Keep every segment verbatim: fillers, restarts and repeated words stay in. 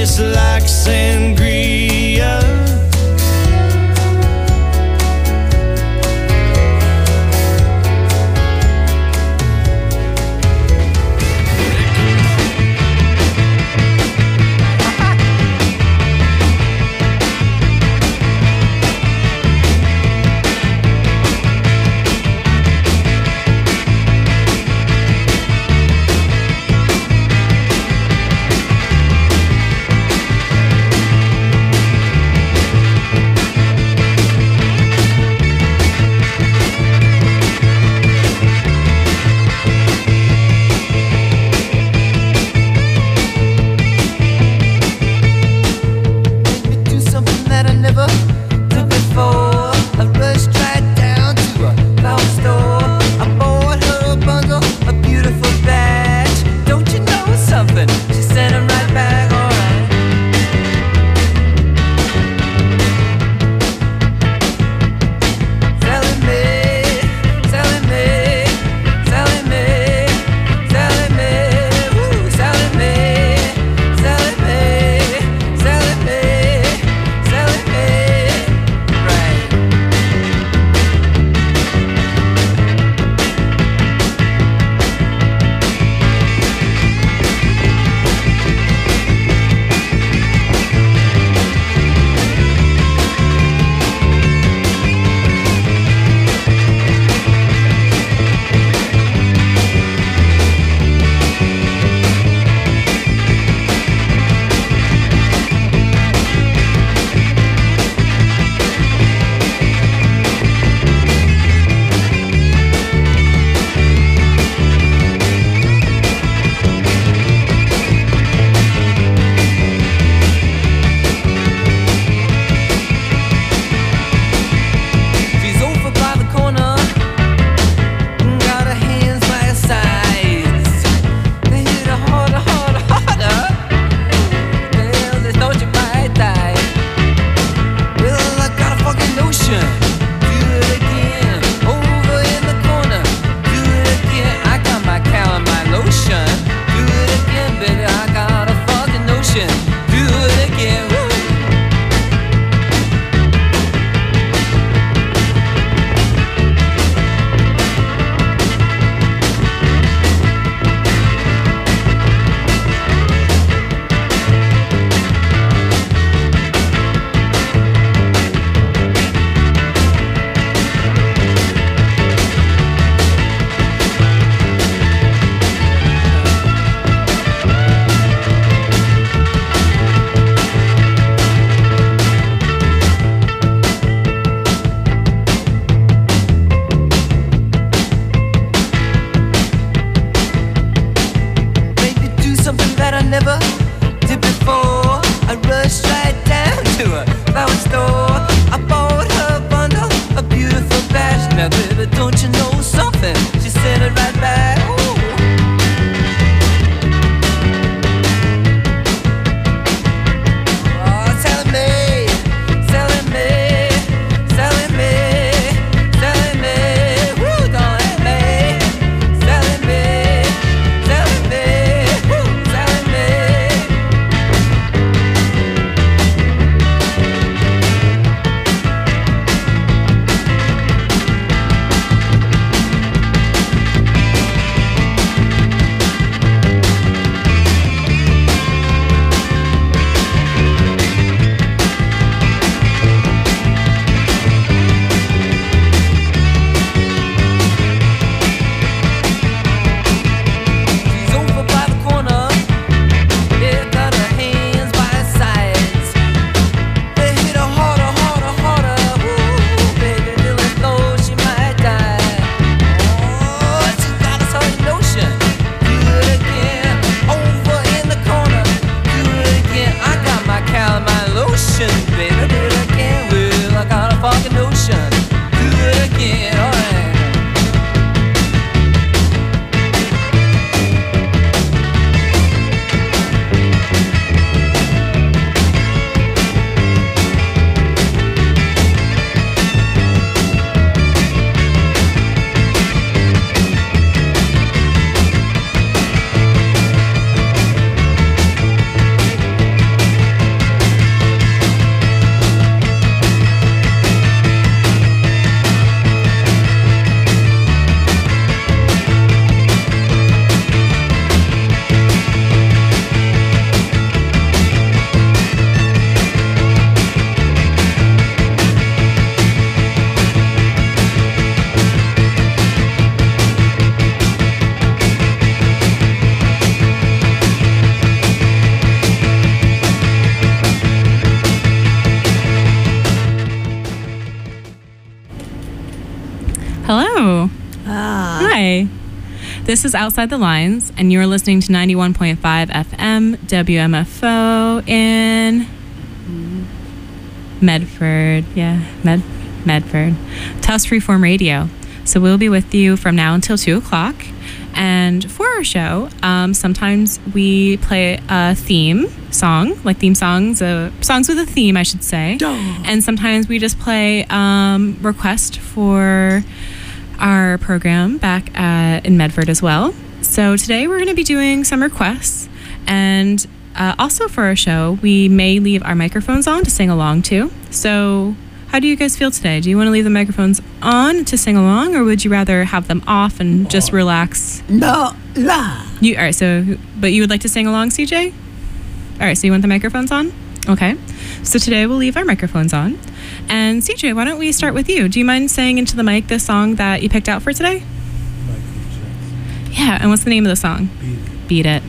tastes like sangria. Hello. Ah. Hi. This is Outside the Lines, and you're listening to ninety-one point five F M W M F O in Medford. Yeah, Med Medford. Tufts Freeform Radio. So we'll be with you from now until two o'clock. And for our show, um, sometimes we play a theme song, like theme songs, uh, songs with a theme, I should say. Duh. And sometimes we just play um, request for our program back at, in Medford as well. So today we're going to be doing some requests. And uh, also for our show, we may leave our microphones on to sing along to. So how do you guys feel today? Do you want to leave the microphones on to sing along, or would you rather have them off and just relax? No, la. You all right? So, but you would like to sing along, C J? All right. So you want the microphones on? Okay. So today we'll leave our microphones on. And C J, why don't we start with you? Do you mind saying into the mic the song that you picked out for today? Yeah. And what's the name of the song? Beat It. Beat It.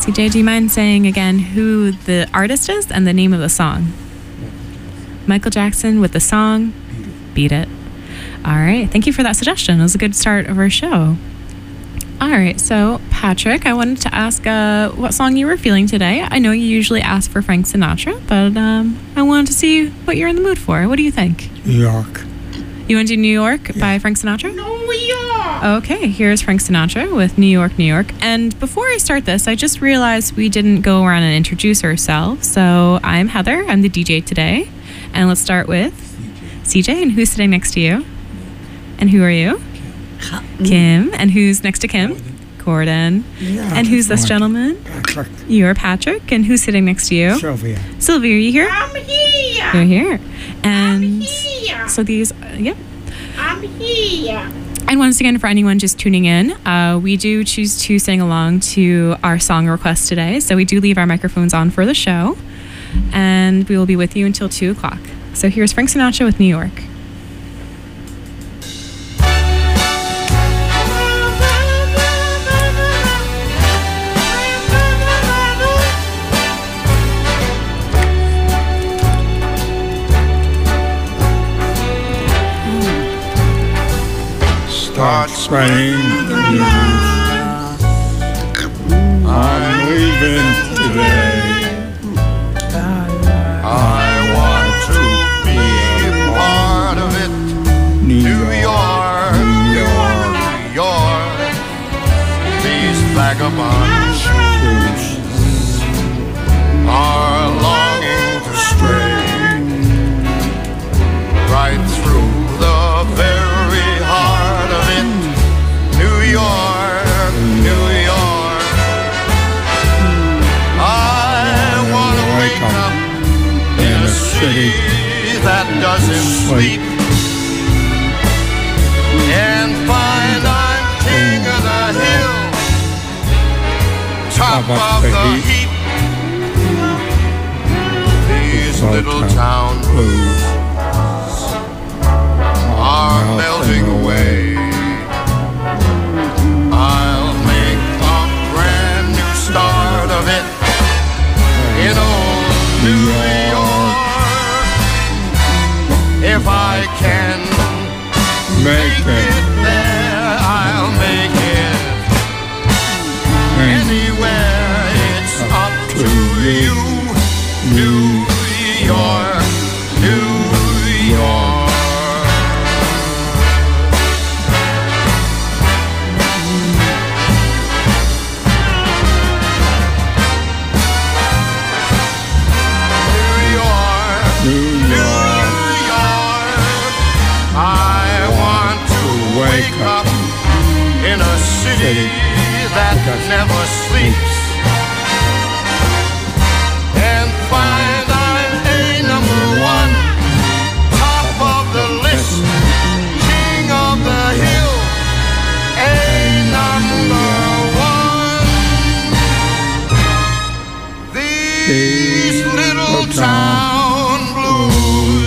C J, do you mind saying again who the artist is and the name of the song? Michael Jackson with the song Beat It. All right. Thank you for that suggestion. It was a good start of our show. All right. So, Patrick, I wanted to ask uh, what song you were feeling today. I know you usually ask for Frank Sinatra, but um, I wanted to see what you're in the mood for. What do you think? New York. You want to do New York Yeah. by Frank Sinatra? New York. Okay, here's Frank Sinatra with New York, New York. And before I start this, I just realized we didn't go around and introduce ourselves. So I'm Heather, I'm the D J today. And let's start with C J. And who's sitting next to you? And who are you? Kim. And who's next to Kim? Gordon. Yeah. And who's this gentleman? Patrick. You're Patrick. And who's sitting next to you? Sylvia. Sylvia, are you here? I'm here. You're here. And Here. so these, uh, yep. I'm here. And once again, for anyone just tuning in, uh, we do choose to sing along to our song request today. So we do leave our microphones on for the show. And we will be with you until two o'clock. So here's Frank Sinatra with New York. Start spreading the news. I'm leaving today. I want to be a part of it. New New York. York, New York. New York. These vagabond shoes are longing to stray right through the very heart of it. New York, New York. I want to wake up In a city that doesn't sleep and find I'm king of the hill, top of the heap. These little town blues are melting away. I'll make a brand new start of it in old New York. If I can make make it it there, I'll make it and anywhere. It's up to you. New York, New York. New York, New New York. York. I want to wake up in a city that never sleeps and find I'm a number one, top of the list, king of the hill, a number one. These little town blues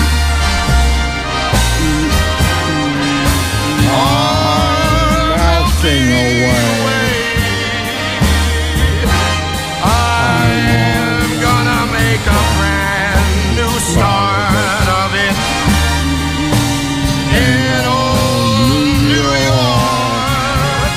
are Melting away. I'm gonna make a brand new start of it in old New York.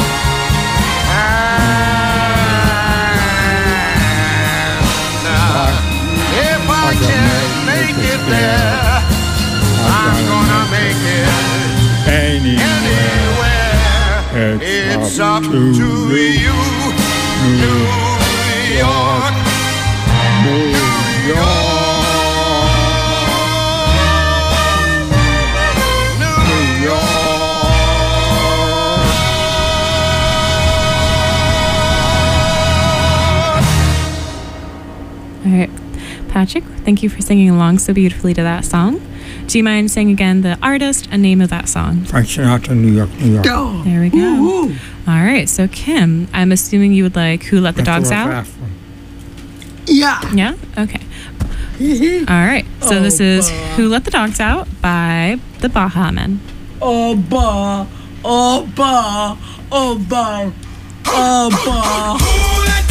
And if I can make it there, I'm gonna make it Anywhere. anywhere. It's up to you, New York, New New York. New York. All right. Patrick, thank you for singing along so beautifully to that song. Do you mind saying again the artist and name of that song? Frank Sinatra, New York, New York. Go. There we go. Ooh, ooh. All right. So, Kim, I'm assuming you would like Who Let the Dogs That's a Out? fast one. Yeah. Yeah? Okay. All right. So, this is Who Let the Dogs Out by the Baha Men. Oba, Oba, Oba, Oba. Who let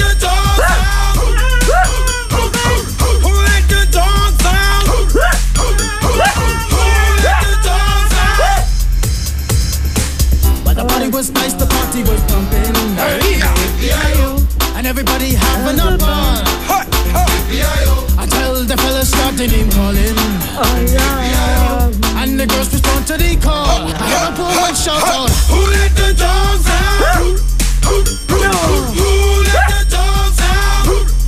start the name calling. And the girls respond to the call. I hear a woman shout out, who let the dogs out? Who let the dogs out?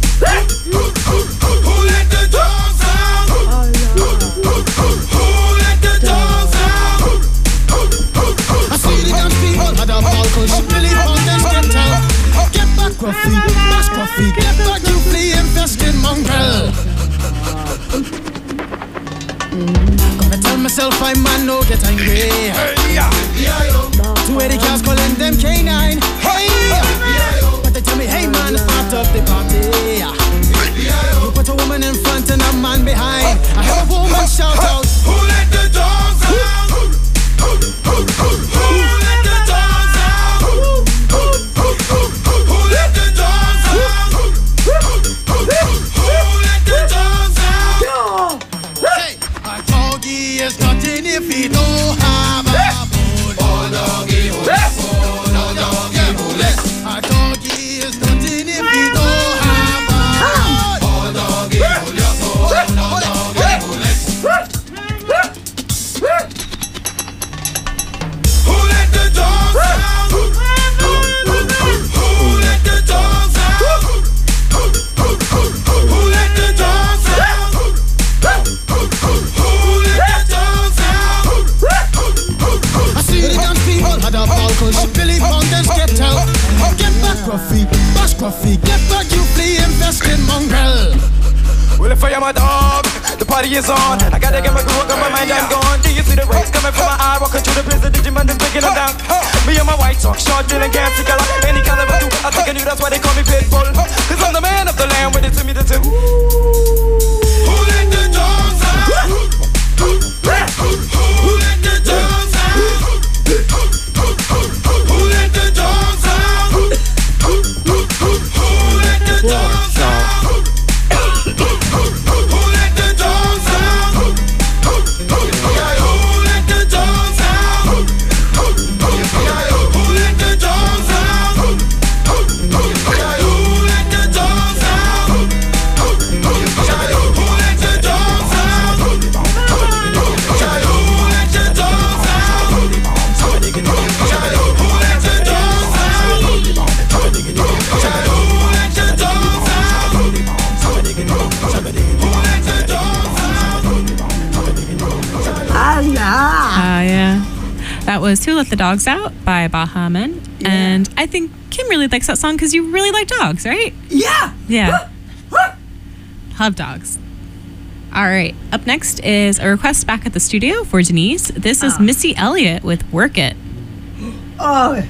Who let the dogs out? Who let the dogs out? I see the dance people had a ball cause she really found them get out. Get back, Gruffy, bash Gruffy, get back, you flea infested mongrel. Gonna tell myself I'm man, no get angry. Two eighty cars calling them K nine. Hey, but they tell me, hey man, start up the party. You put a woman in front and a man behind. I hear a woman shout out, who let the dogs out? Who let the dogs out? Who let the dogs out? Who let the dogs out? Hey, a doggy is nothing if he don't have a bone. Oh, doggy, oh, oh, doggy, oh, a doggy is nothing if he don't have a bone. Oh, doggy, oh, oh, doggy, who let the dogs out? Who let the dogs out? Who let the dogs out? Who let the dogs out? I see the dance people had a ball cause she really found them get out. Get back, Gruffy, bash Gruffy, get back, you flea infested mongrel. Well, if I am a dog, the party is on. I gotta get my groove, got my mind, I'm gone. Do you see the rays coming from my eye? Walking through the prison, Digimon is breaking them down. Me and my white talk, short, deal and gassy color. Any color I do, I think I knew that's why they call me Pitbull. Cause I'm the man of the land, with it to me the two. Who let the dogs out? Who let the dogs out? Who let the dogs out? Who let the dogs out? Ah, yeah. That was Who Let the Dogs Out by Baha Men. Yeah. And I think Kim really likes that song because you really like dogs, right? Yeah. Yeah. Love dogs. All right. Up next is a request back at the studio for Denise. This is Oh. Missy Elliott with Work It. Oh.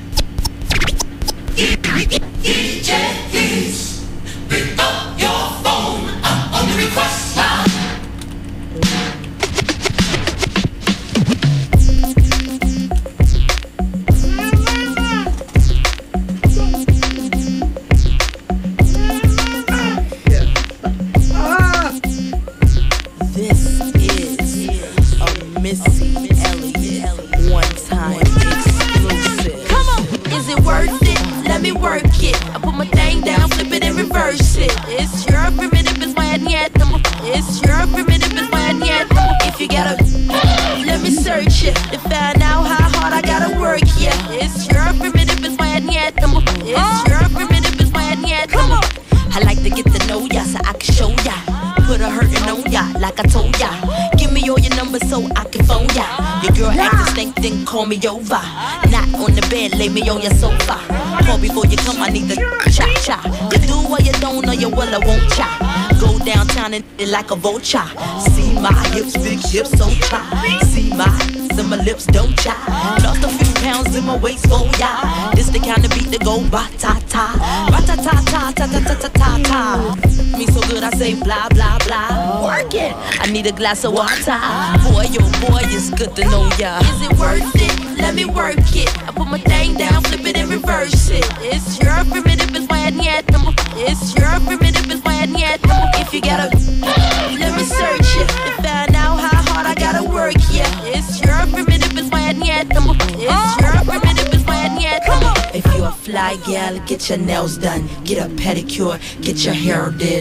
This is a Missy Elliott one-time exclusive. Come on, is it worth it? Let me work it. I put my thing down, flip it and reverse it. It's your primitive, it's why I need them. It's your primitive, it's why I need them. If you gotta, let me search it to find out how hard I gotta work. Yeah, it's your primitive, it's why I need them. It's your primitive, it's why I need them. I like to get to know ya so I can show ya. Put a hurtin' on ya, like I told ya. Give me all your numbers so I can phone ya. Your girl actin' stink, then call me over. Not on the bed, lay me on your sofa. Call before you come, I need the cha-cha. You do what you don't, or you will, I won't cha. Go downtown and it like a vulture. See my hips, big hips, so cha. See my hips and my lips, don't cha. Lost a few pounds in my waist, oh yeah. This the kind of beat that go ba-ta-ta. Ba-ta-ta-ta-ta-ta-ta-ta-ta. Me so good, I say blah, blah, blah. Work it. I need a glass of water. Boy, oh boy, it's good to know ya. Is it worth it? Let me work it. I put my thing down, flip it and reverse it. It's your primitive, it's why I need them. It's your primitive, it's why I need them. If you gotta, let me search it to find out how hard I gotta work. Yeah, it's your primitive, it's why I need them. It's your primitive, it's why I need them. If you a fly gal, get your nails done, get a pedicure, get your hair did.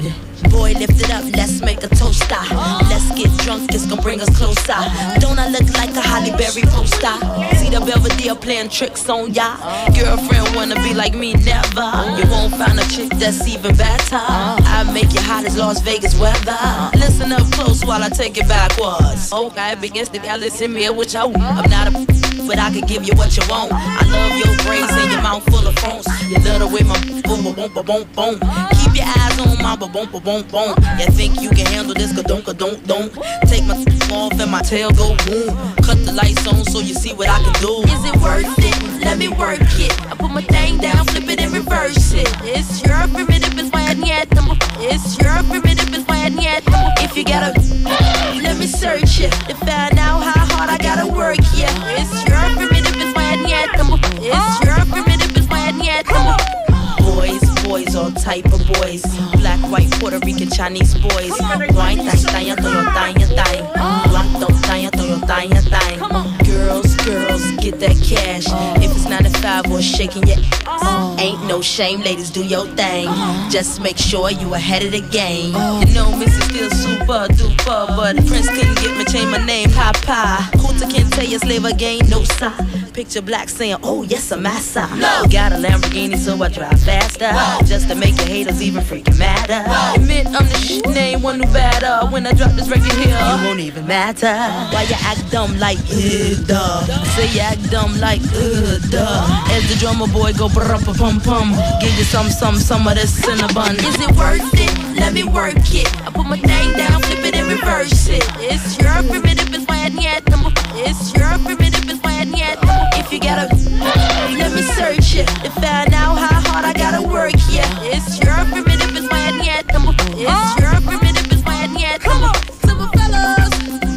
Boy, lift it up, let's make a toast. Let's get drunk, it's gonna bring us closer. Don't I look like a Holly Berry poster? See the Belvedere playing tricks on ya. Girlfriend wanna be like me, never. You won't find a chick that's even better. I make you hot as Las Vegas weather. Listen up close while I take it backwards. Okay, begins to listen me what you want. I'm not a but I can give you what you want. I love your braids and your mouth full of phones. You love the way my boom boom boom boom boom. Keep your eyes on my boom boom boom boom. You think you can handle this? Ka don't ka don't don't. Take my off and my tail go boom. Cut the lights on so you see what I can do. Is it worth it? Let me work it. I put my thing down, flip it and reverse it. It's your primitive is why I need them. It's your primitive is why I need them. If you gotta, let me search it to find out how hard I gotta work. Yeah, it's your primitive is why I need them. It's your primitive is why I need them. Boys, boys, all type of boys. Black, white, Puerto Rican, Chinese boys. Wine, thang, thang, thang, thang, thang. Black, don't thang, thang, thang, thang. Girls, girls, get that cash. If it's nine to five or shaking your ass, ain't no shame, ladies, do your thing. Just make sure you ahead of the game. You know, Missus still super duper, but Prince couldn't get me change my name, Papa. Kunta can't tell you slave again, no sir. Picture black saying, oh yes, I'm massa. No. Got a Lamborghini, so I drive faster. No. Just to make your haters even freaking madder. No. Admit I'm the sh**, name one who better. When I drop this record here, it won't even matter. Why you act dumb like, uh, duh. Say you act dumb like, uh, duh. As the drummer boy go brum pum pum. Give you some, some, some of this cinnabon. Is it worth it? Let me work it. I put my thing down, flip it and reverse it. It's your primitive, it's why I need them. It's your primitive, it's why I need them. If you gotta, let me search it to find out how hard I gotta work. Yeah, it's your primitive, it's why I need them. It's your primitive, it's why I need them. Super fellas,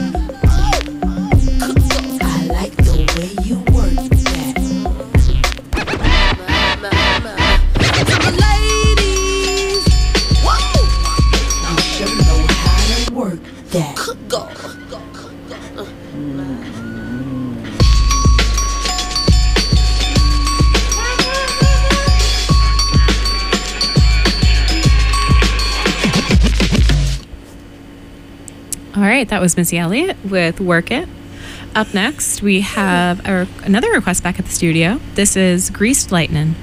I like the way you work that. Super ladies, whoa, you should know how to work that. Go. All right, that was Missy Elliott with Work It. Up next, we have a, another request back at the studio. This is Greased Lightning.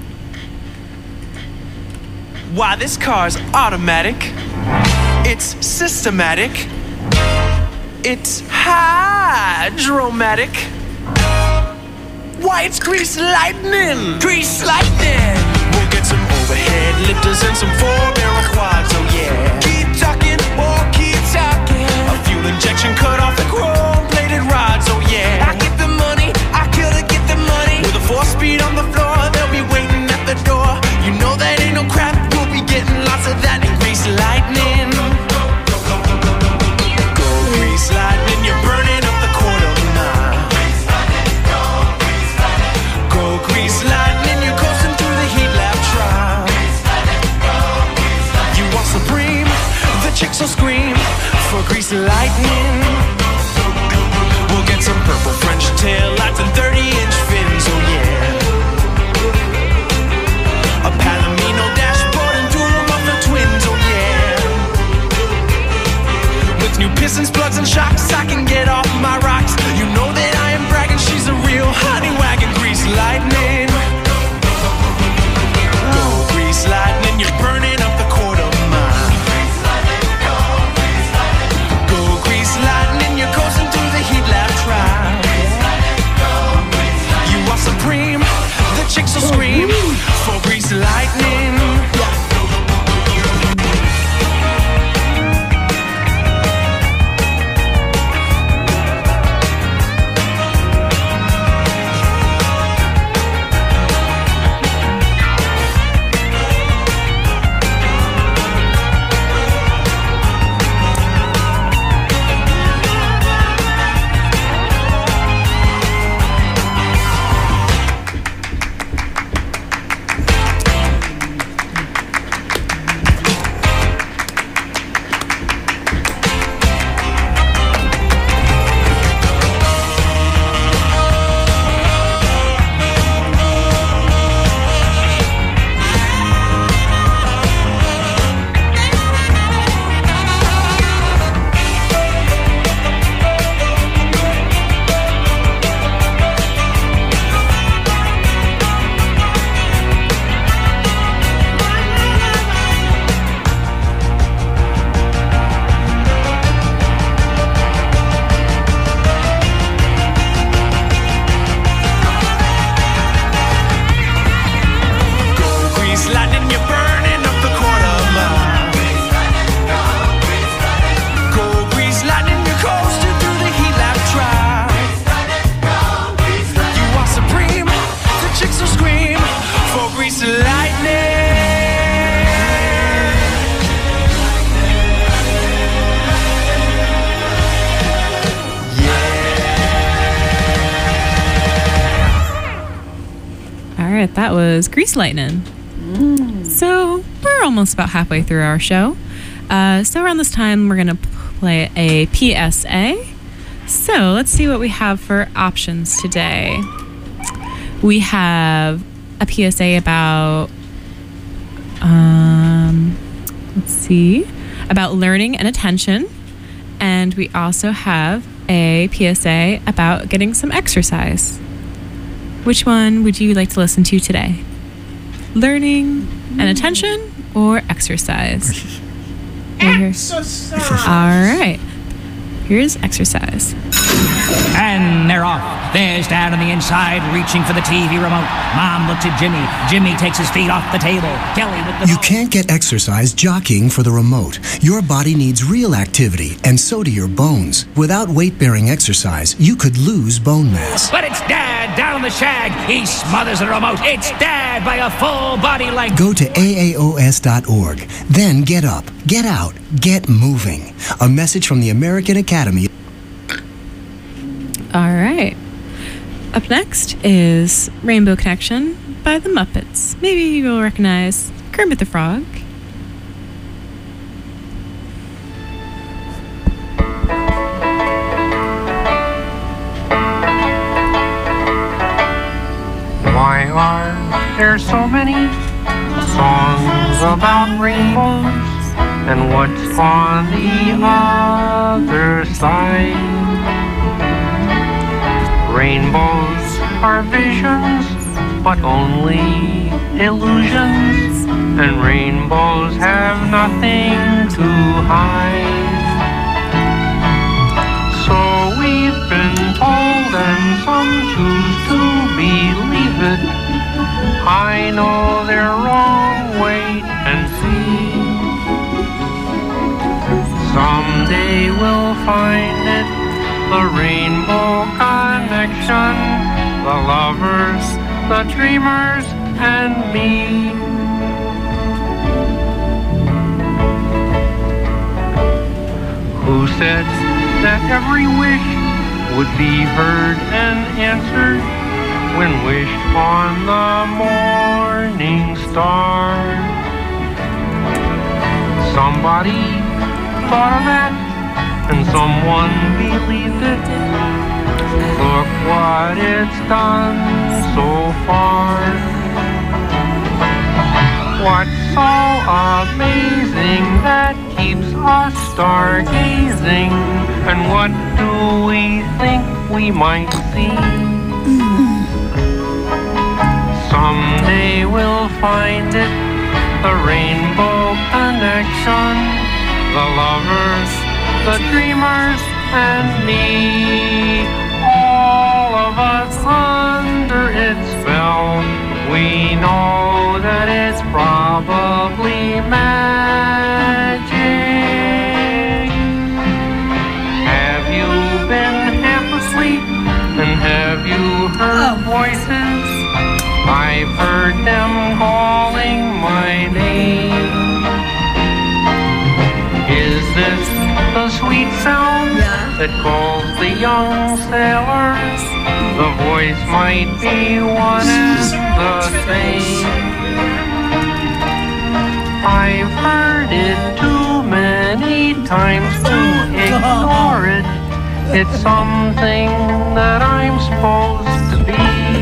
Why, this car's automatic. It's systematic. It's hydromatic. Why, it's Greased Lightning. Greased Lightning. We'll get some overhead lifters and some four-barrel quads, oh yeah. Keep talking, or keep talking. A fuel injection cut off the chrome-plated rods, oh yeah. I get the money, I gotta get the money. With a four-speed on the floor, they'll be waiting at the door. You know that ain't no crap, we'll be getting lots of that in Greased Lightning. Go Greased Lightning, you're burning up the quarter mile. Go Greased Lightning, you're coasting through the heat lap trial. You want Supreme, the chicks will scream for Greased Lightning. We'll get some purple French tail lights and thirty inch fins, oh yeah. A Palomino dashboard and dual muffler twins, oh yeah. With new pistons, plugs and shocks, I can get off my rocks. You know that I am bragging, she's a real honey wagon. Greased Lightning. Go Greased Lightning, you're burning up the quarter mile. Go Greased Lightning, you're coasting through the heat lap trial. You are supreme, the chicks will scream for Greased Lightning. right, that was Grease Lightning. So we're almost about halfway through our show. Uh, so around this time, we're going to play a P S A. So let's see what we have for options today. We have a P S A about, um, let's see, about learning and attention. And we also have a P S A about getting some exercise. Which one would you like to listen to today? Learning and attention or exercise? Exercise. All right. Here's exercise. And they're off. There's Dad on the inside, reaching for the T V remote. Mom looks at Jimmy. Jimmy takes his feet off the table. Kelly with the You ball. can't get exercise jockeying for the remote. Your body needs real activity, and so do your bones. Without weight-bearing exercise, you could lose bone mass. But it's Dad down on the shag. He smothers the remote. It's Dad by a full body length. Go to A A O S dot org. Then get up, get out, get moving. A message from the American Academy. All right. Up next is Rainbow Connection by the Muppets. Maybe you'll recognize Kermit the Frog. Why are there so many songs about rainbows? And what's on the other side? Rainbows are visions, but only illusions. And rainbows have nothing to hide. So we've been told, and some choose to believe it. I know they're wrong, wait and see. Someday we'll find it, the rainbow connection, the lovers, the dreamers, and me. Who said that every wish would be heard and answered when wished on the morning star? Somebody thought of that, and someone believed it. Look what it's done so far. What's so amazing that keeps us stargazing? And what do we think we might see? Someday we'll find it, the rainbow connection, the lovers, the dreamers, and me. All of us under its spell, we know that it's probably magic. Have you been half asleep, and have you heard voices? I've heard them calling my name. Is this the sweet sound that calls the young sailors? The voice might be one and the same. I've heard it too many times to ignore it. It's something that I'm supposed to be.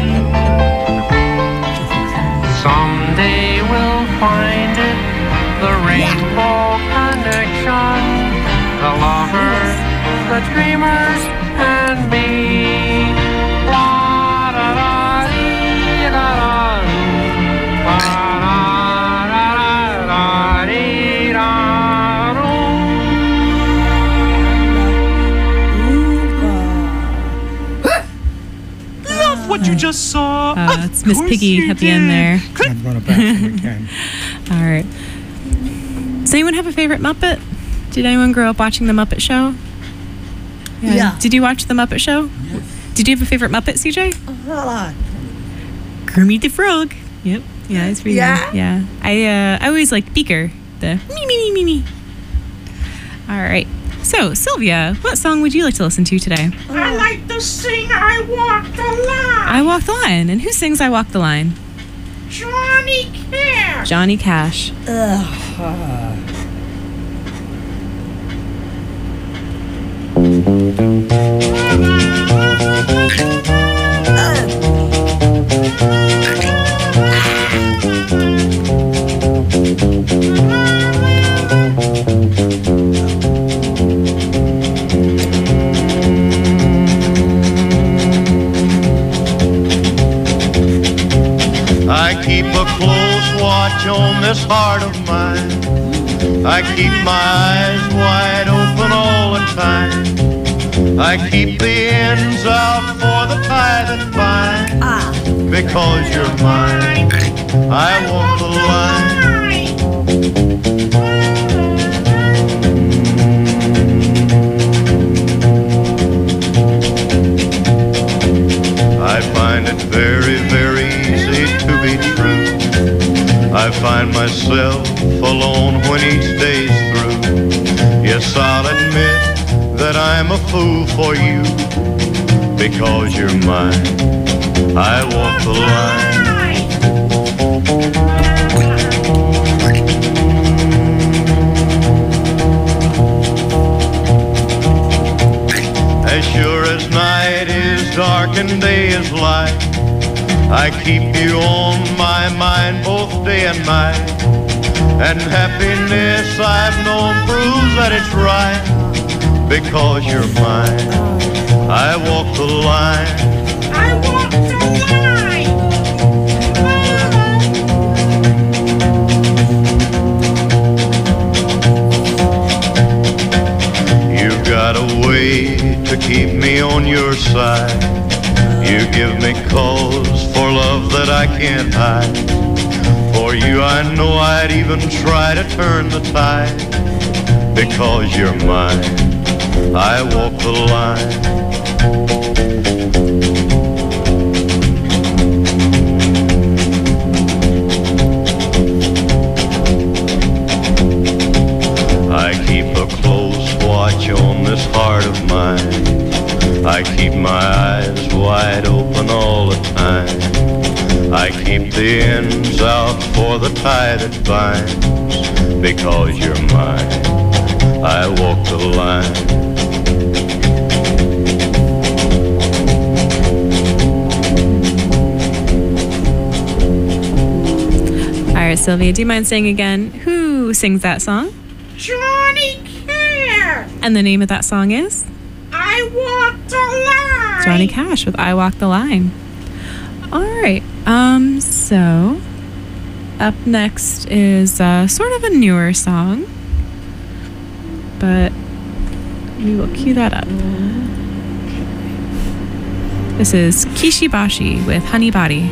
Someday we'll find it, the rainbow connection, the lovers, the dreamers, and me. La da da dee da da doo. La da da da dee da doo. Love what you just saw. Uh, it's Miss Piggy at the end there. I'm going to back them again. All right. Does anyone have a favorite Muppet? Did anyone grow up watching The Muppet Show? Yeah. Did you watch The Muppet Show? Yes. Did you have a favorite Muppet, C J? Hold on. Kermit the Frog. Yep. Yeah, it's pretty Yeah? good. Yeah. I uh, I always liked Beaker. The me, me, me, me, me. All right. So, Sylvia, what song would you like to listen to today? I like to sing I Walk the Line. I Walk the Line. And who sings I Walk the Line? Johnny Cash. Johnny Cash. Ugh. I keep a close watch on this heart of mine. I keep my eyes wide open all the time. I keep the ends out for the tie that binds. Ah. Because you're mine, I walk the line. I find it very, very easy to be true. I find myself alone when each day's through. Yes, I'll admit that I'm a fool for you. Because you're mine, I walk the line. As sure as night is dark and day is light, I keep you on my mind both day and night. And happiness I've known proves that it's right. Because you're mine, I walk the line. I walk the line. You've got a way to keep me on your side. You give me cause for love that I can't hide. For you I know I'd even try to turn the tide. Because you're mine, I walk the line. I keep a close watch on this heart of mine. I keep my eyes wide open all the time. I keep the ends out for the tie that binds. Because you're mine, I walk the line. All right, Sylvia, do you mind saying again who sings that song? Johnny Cash. And the name of that song is? I walk the line. Johnny Cash with I Walk the Line. All right, um, so up next is uh, sort of a newer song, but we will cue that up. This is Kishibashi with Honey Body.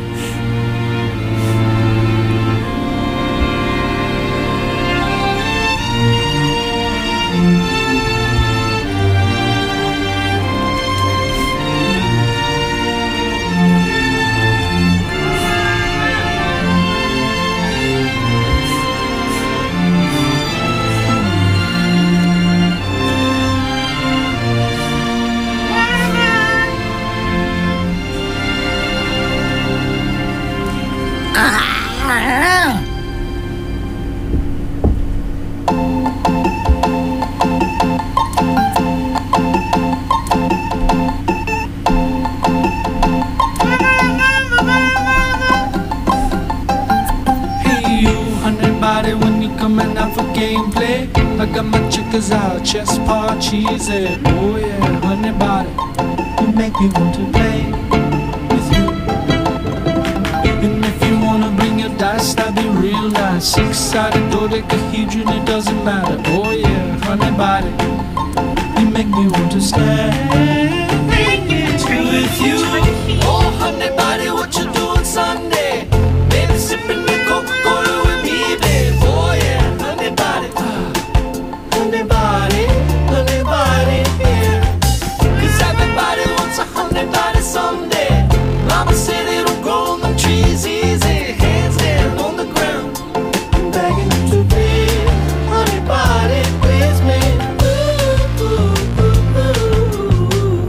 Chest part cheesy, oh yeah, honey body, you make me want to play with you. And if you wanna bring your dice, that'd be real nice. Six-sided dodecahedron, it doesn't matter, oh yeah, honey body, you make me want to stay with you. Oh honey body, what you doing Sunday? Baby sipping the Coca-Cola with me, babe, oh yeah, honey body. Honey body, honey body, yeah. Cause everybody wants a honey body someday. Mama said it'll grow on the trees easy. Hands down on the ground, I'm begging you to be honey body with me. Ooh, ooh, ooh, ooh.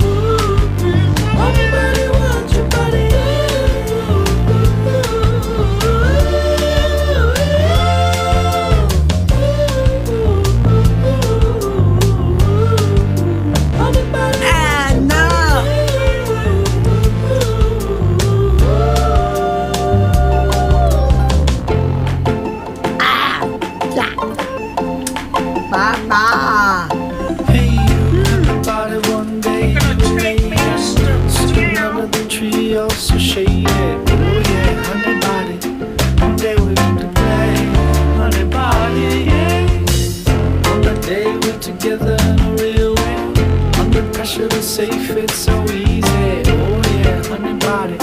to the safe, it's so easy. Oh yeah, honey body.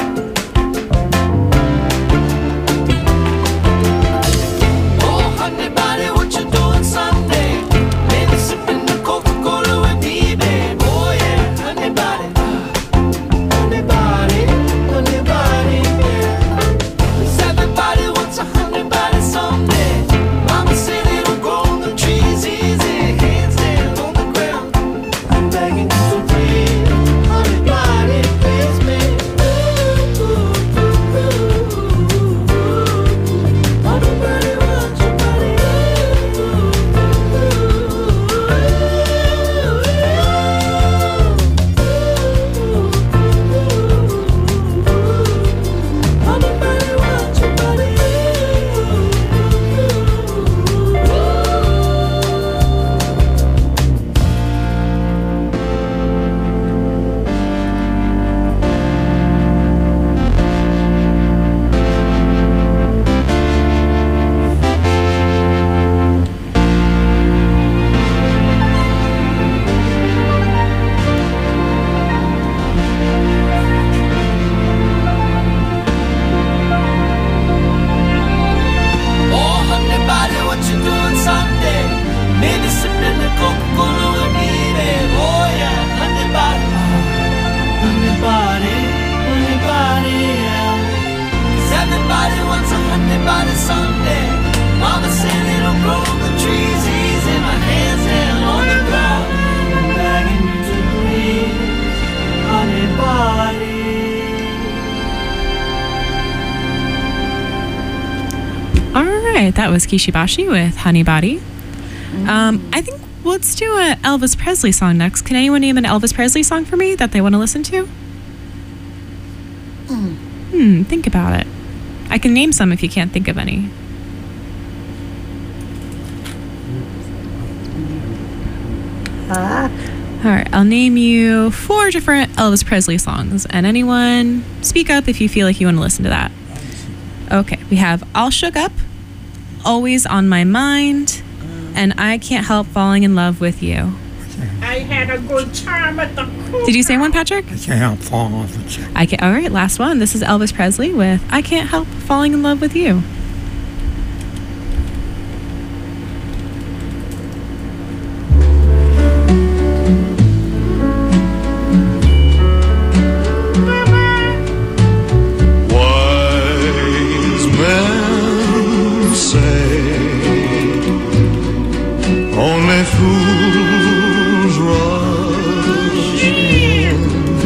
Oh honey body, what you doing Sunday? Maybe sipping the Coca-Cola with me, babe. Oh yeah, honey body. Honey body, honey body, yeah. 'Cause everybody wants a honey body someday. Mama said it'll grow on the trees easy. Hands down on the ground. I'm begging you to please, honey body, please me. Ooh, ooh, ooh, ooh, ooh, ooh. Honey body, want your body. Ooh, ooh, ooh, ooh. Honey body, want your body. Oh, honey body, what you doing Sunday? Maybe sipping the Coca-Cola with me, babe. Oh yeah, honey body. Honey body, honey body, yeah. 'Cause everybody wants a honey body someday. Mama said it'll grow on the trees easy. My hands down on the ground. I'm begging you to please, honey body. All right, that was Kishibashi with Honey Body. Um, I think let's do a Elvis Presley song next. Can anyone name an Elvis Presley song for me that they want to listen to? Hmm, think about it. I can name some if you can't think of any. All right, I'll name you four different Elvis Presley songs, and anyone speak up if you feel like you want to listen to that. Okay, we have All Shook Up, Always on My Mind, and I Can't Help Falling in Love with You. I had a good time at the cook. Did you say one, Patrick? I can't help falling off the chair. I can, all right, last one. This is Elvis Presley with I Can't Help Falling in Love with You. Wise men say only fools rush in,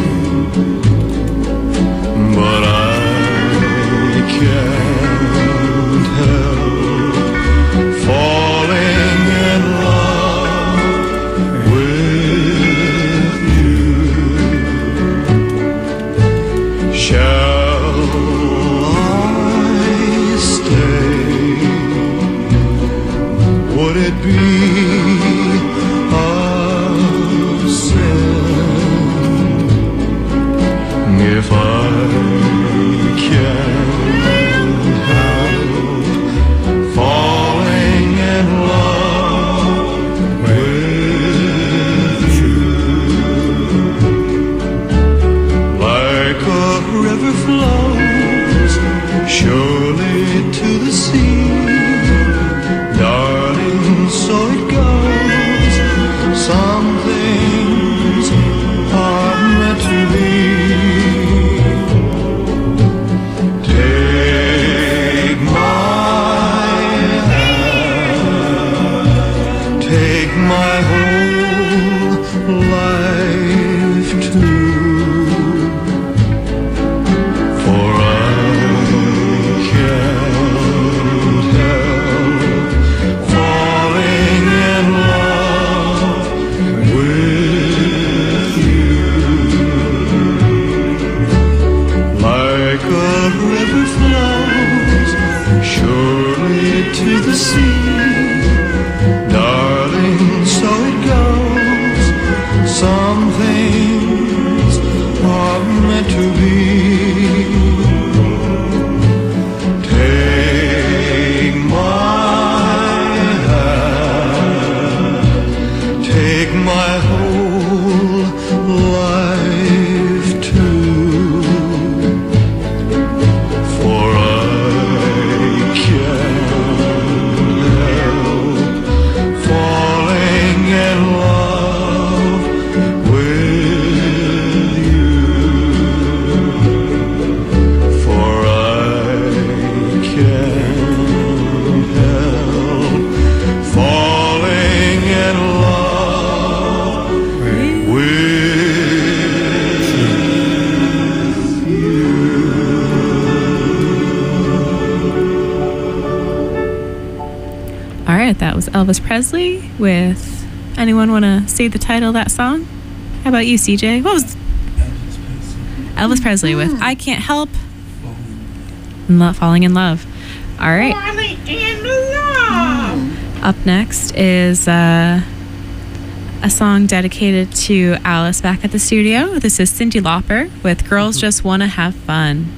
but I can't help falling in love with you. Shall I stay? Would it be a sin if I can't help falling in love with you? Like a river flows surely to the sea, darling, so it goes. Some things are meant to be. Take my hand, take my whole life too, for I can't help falling in love with you. Like a river flows surely to the sea, darling, so it goes. Some things Elvis Presley with, anyone want to say the title of that song? How about you, C J? What was Elvis Presley with I Can't Help Lo- Falling in Love. All right. Falling in love. Up next is uh, a song dedicated to Alice back at the studio. This is Cyndi Lauper with Girls Just Wanna Have Fun.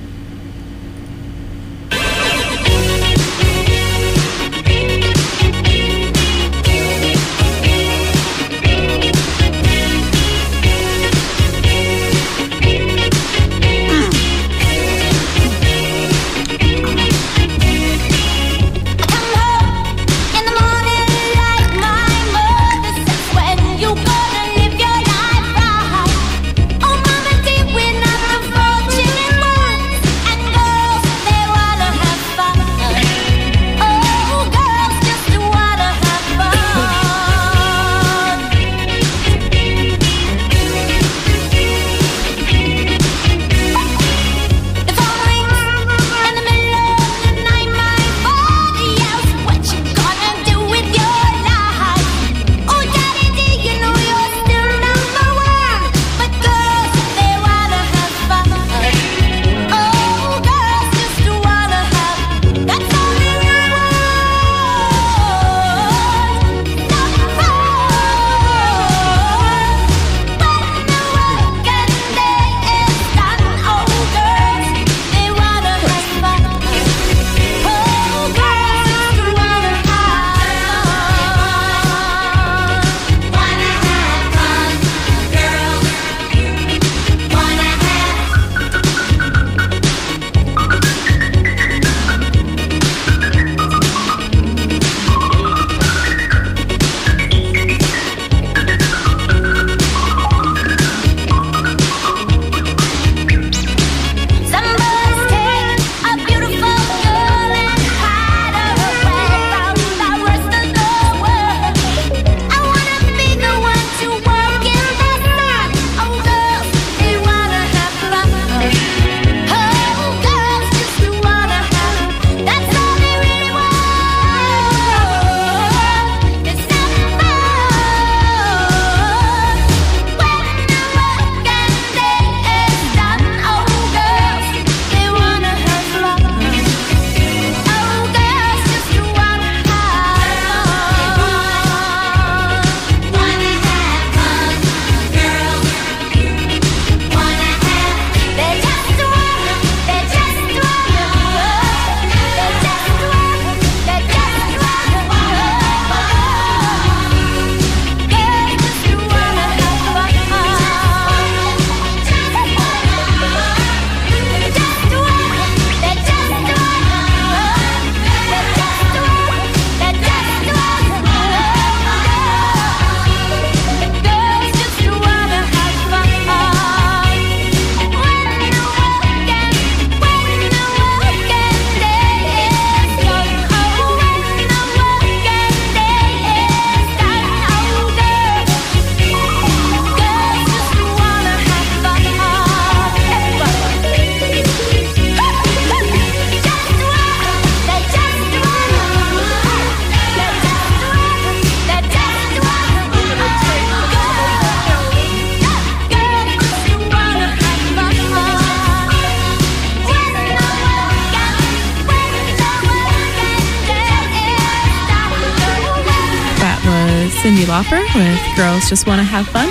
Cyndi Lauper with Girls Just Want to Have Fun.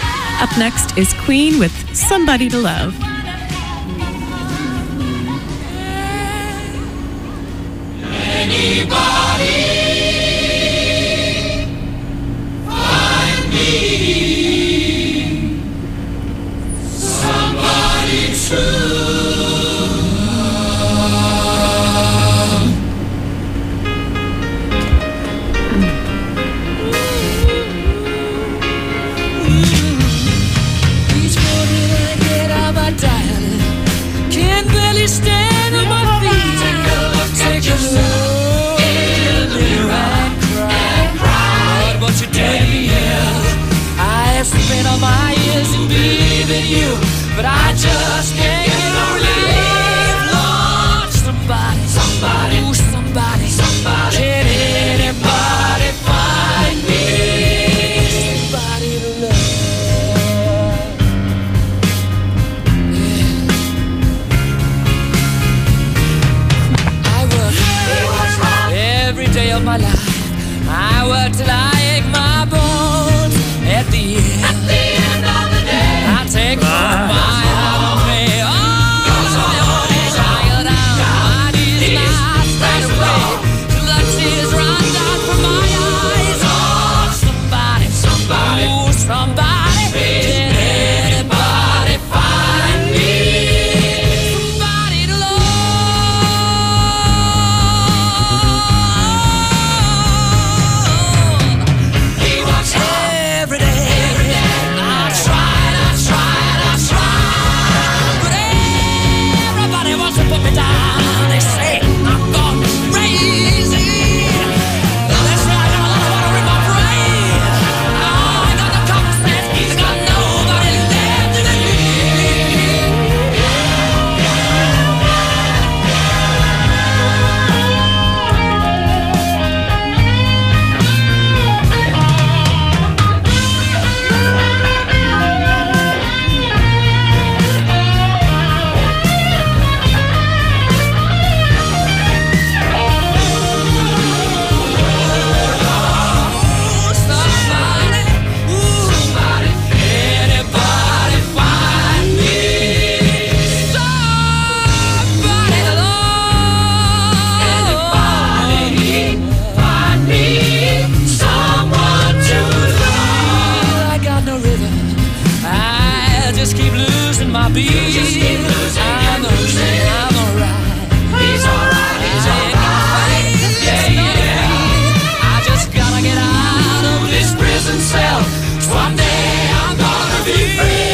Up next is Queen with Somebody to Love. Anybody find me somebody true? Each morning I get out my diary, can't barely stand on my feet. Take a look at yourself in the mirror and cry. Lord, won't you take me in? I have spent all my years in believing you, but I just can't. losing my beat. Just keep losing, I'm losing. I'm alright. He's alright, he's alright. Yeah, yeah. I just gotta get out of this prison cell. One day I'm gonna be free.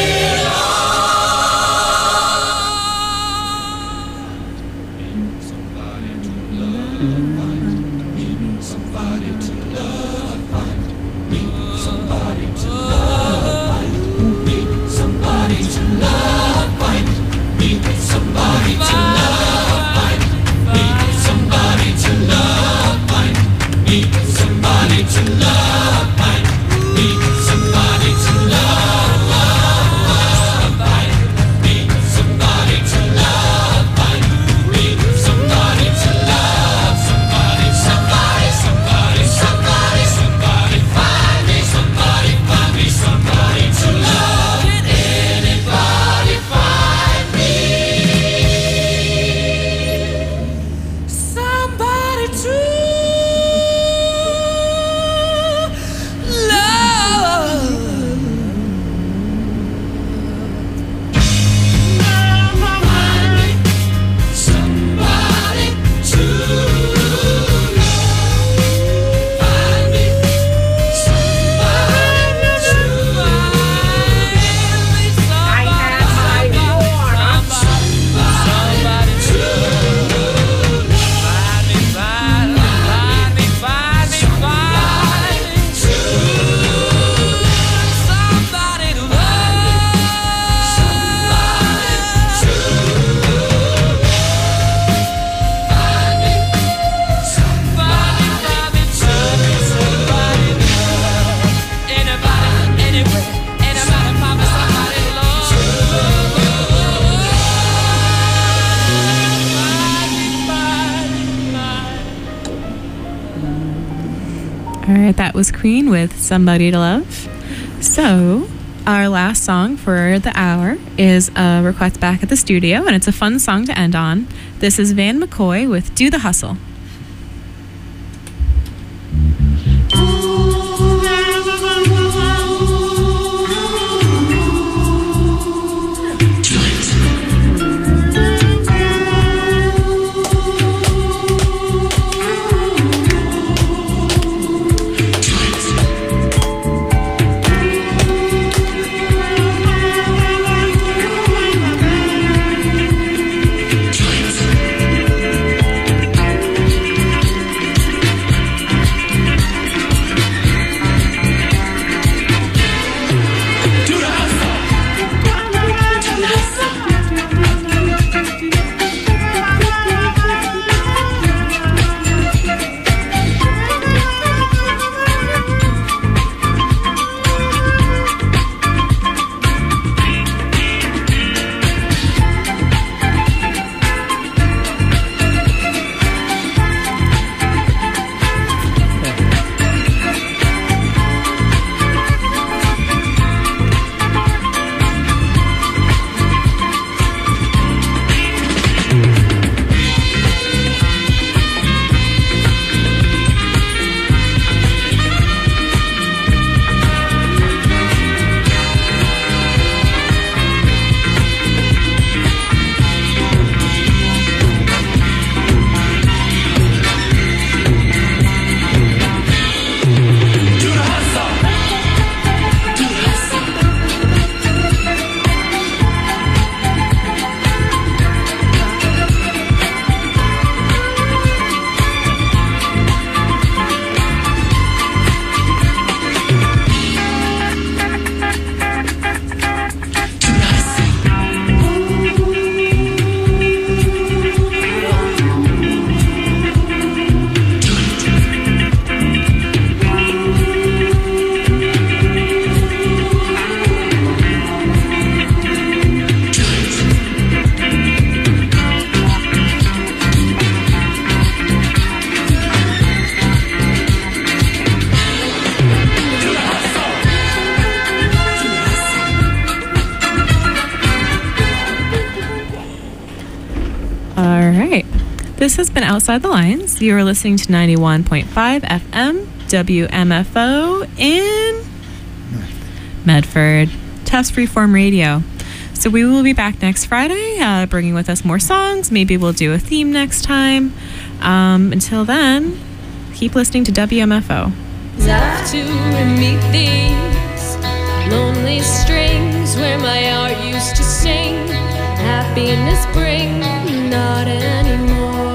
All right, that was Queen with Somebody to Love. So, our last song for the hour is a request back at the studio, and it's a fun song to end on. This is Van McCoy with Do the Hustle. This has been Outside the Lines. You are listening to ninety-one point five F M W M F O in Medford. Tufts Freeform Radio. So we will be back next Friday, uh, bringing with us more songs. Maybe we'll do a theme next time. Um, until then, keep listening to W M F O. Love to meet these lonely strings where my heart used to sing. Happiness bring, not anymore.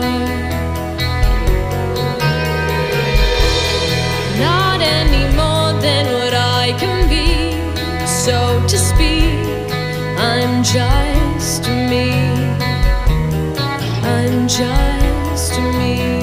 Not any more than what I can be, so to speak. I'm just me. I'm just me.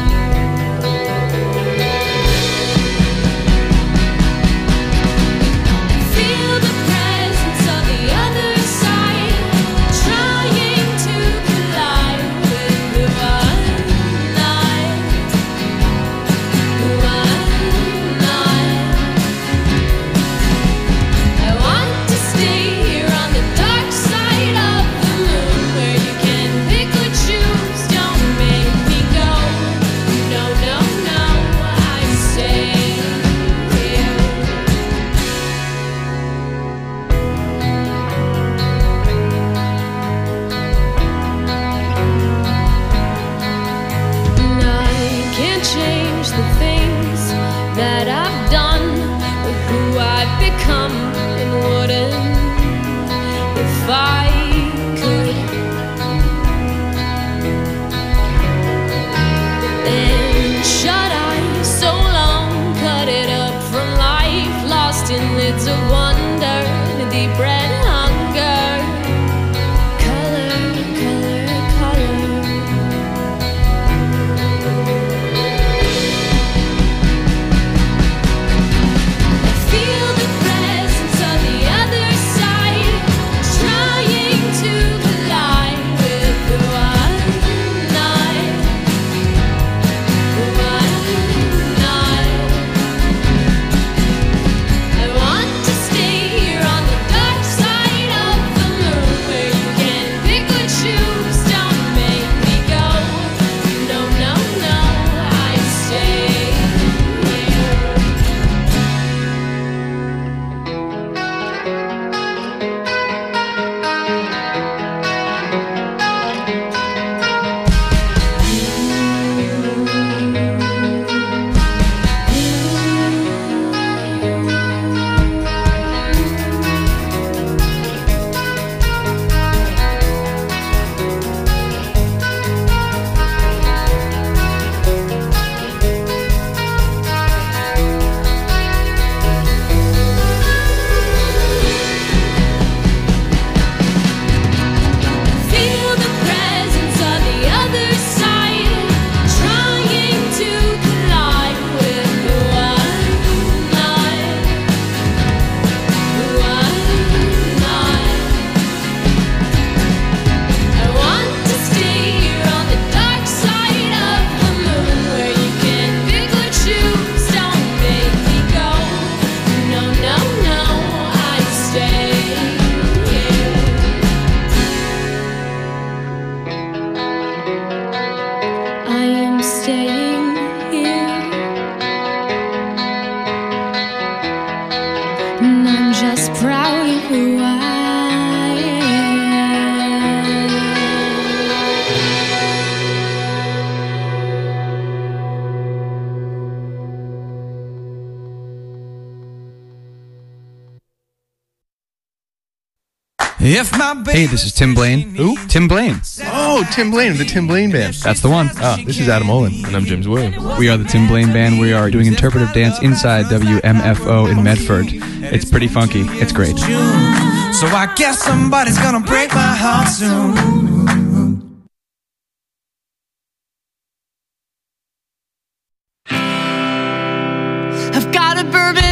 If my hey, this is Tim Blaine. Who? Tim Blaine. Oh, Tim Blaine of the Tim Blaine Band. That's the one. Ah, this is Adam Olin. And I'm James Williams. We are the Tim Blaine Band. We are doing interpretive dance inside W M F O in Medford. It's pretty funky. It's great. So I guess somebody's gonna break my heart soon. I've got a bourbon